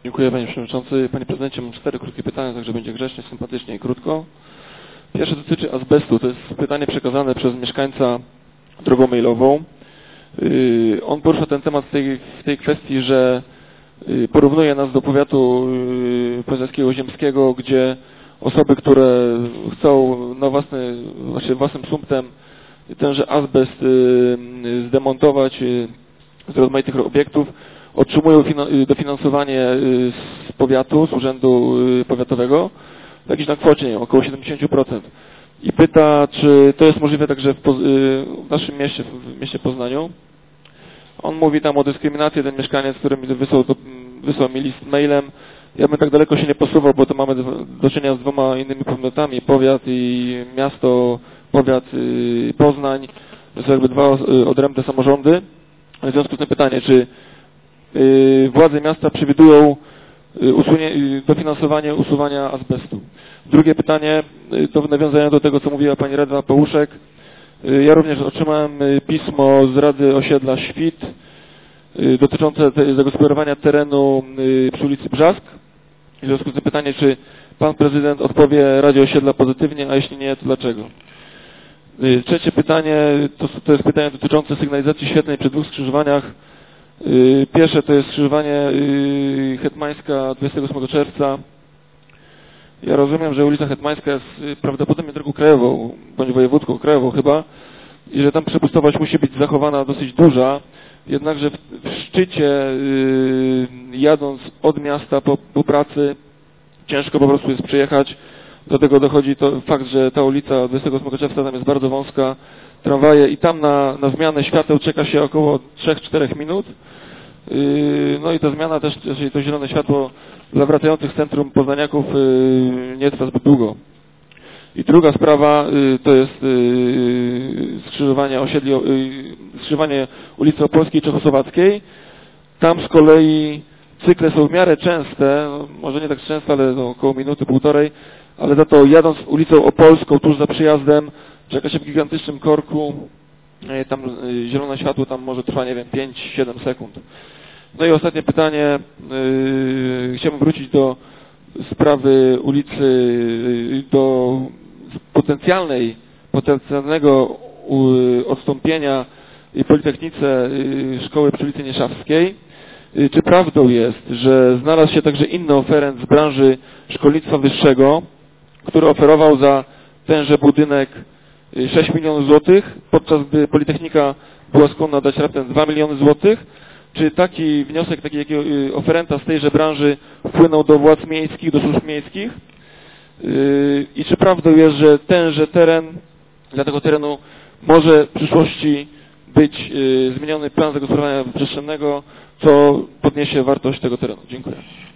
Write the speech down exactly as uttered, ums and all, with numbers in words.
Dziękuję, panie przewodniczący. Panie prezydencie, mam cztery krótkie pytania, także będzie grzecznie, sympatycznie i krótko. Pierwsze dotyczy azbestu. To jest pytanie przekazane przez mieszkańca drogą mailową. Yy, on porusza ten temat w tej, w tej kwestii, że yy, porównuje nas do powiatu yy, poznańskiego ziemskiego, gdzie osoby, które chcą na własny, znaczy własnym sumptem tenże azbest yy, zdemontować yy, z rozmaitych obiektów, otrzymują dofinansowanie z powiatu, z urzędu powiatowego, jakieś na kwocie, nie wiem, około siedemdziesiąt procent. I pyta, czy to jest możliwe także w, w naszym mieście, w mieście Poznaniu. On mówi tam o dyskryminacji, ten mieszkaniec, który mi wysłał, wysłał mi list mailem. Ja bym tak daleko się nie posuwał, bo to mamy do czynienia z dwoma innymi podmiotami, powiat i miasto, powiat Poznań. To są jakby dwa odrębne samorządy. W związku z tym pytanie, czy władze miasta przewidują usunie, dofinansowanie usuwania azbestu. Drugie pytanie to w nawiązaniu do tego, co mówiła pani radna Pałuszek. Ja również otrzymałem pismo z Rady Osiedla Świt dotyczące zagospodarowania terenu przy ulicy Brzask. W związku z tym pytanie, czy pan prezydent odpowie Radzie Osiedla pozytywnie, a jeśli nie, to dlaczego? Trzecie pytanie to, to jest pytanie dotyczące sygnalizacji świetlnej przy dwóch skrzyżowaniach. Pierwsze to jest skrzyżowanie Hetmańska dwudziestego ósmego czerwca. Ja rozumiem, że ulica Hetmańska jest prawdopodobnie drogą krajową, bądź wojewódzką, krajową chyba, i że tam przepustowość musi być zachowana dosyć duża, jednakże w, w szczycie, yy, jadąc od miasta po, po pracy, ciężko po prostu jest przejechać. Do tego dochodzi to fakt, że ta ulica dwudziestego ósmego czerwca tam jest bardzo wąska, tramwaje i tam na, na zmianę świateł czeka się około trzech czterech minut. Yy, no i ta zmiana też, czyli to zielone światło dla wracających z centrum poznaniaków yy, nie trwa zbyt długo. I druga sprawa yy, to jest yy, skrzyżowanie osiedli, yy, skrzyżowanie ulicy Opolskiej i Czechosłowackiej. Tam z kolei cykle są w miarę częste, no, może nie tak częste, ale no, około minuty, półtorej, ale za to jadąc ulicą Opolską tuż za przyjazdem czeka się w gigantycznym korku, tam zielone światło tam może trwa, nie wiem, pięć siedem sekund. No i ostatnie pytanie, yy, chciałbym wrócić do sprawy ulicy, yy, do potencjalnej, potencjalnego yy, odstąpienia Politechnice yy, Szkoły przy ulicy Nieszawskiej. Yy, czy prawdą jest, że znalazł się także inny oferent z branży szkolnictwa wyższego, który oferował za tenże budynek sześć milionów złotych, podczas gdy Politechnika była skłonna dać raptem dwa miliony złotych? Czy taki wniosek, taki jakiego oferenta z tejże branży wpłynął do władz miejskich, do służb miejskich? I czy prawdą jest, że tenże teren, dla tego terenu może w przyszłości być zmieniony plan zagospodarowania przestrzennego, co podniesie wartość tego terenu? Dziękuję.